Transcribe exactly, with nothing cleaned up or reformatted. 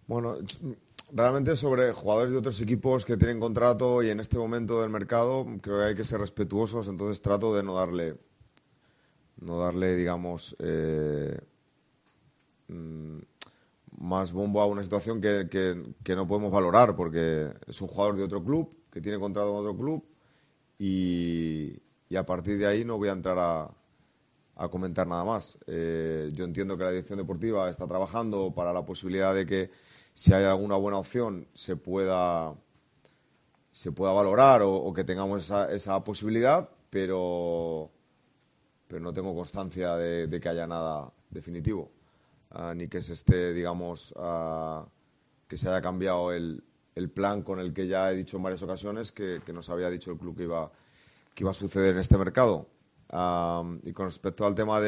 Bueno, realmente sobre jugadores de otros equipos que tienen contrato y en este momento del mercado creo que hay que ser respetuosos, entonces trato de no darle, no darle, digamos, eh, mm, más bombo a una situación que, que, que no podemos valorar, porque es un jugador de otro club, que tiene contrato en otro club, y, y a partir de ahí no voy a entrar a, a comentar nada más. Eh, yo entiendo que la dirección deportiva está trabajando para la posibilidad de que si hay alguna buena opción se pueda, se pueda valorar o, o que tengamos esa, esa posibilidad, pero, pero no tengo constancia de, de que haya nada definitivo. Uh, ni que se esté, digamos, uh, que se haya cambiado el, el plan con el que ya he dicho en varias ocasiones que, que nos había dicho el club que iba, que iba a suceder en este mercado. Uh, y con respecto al tema de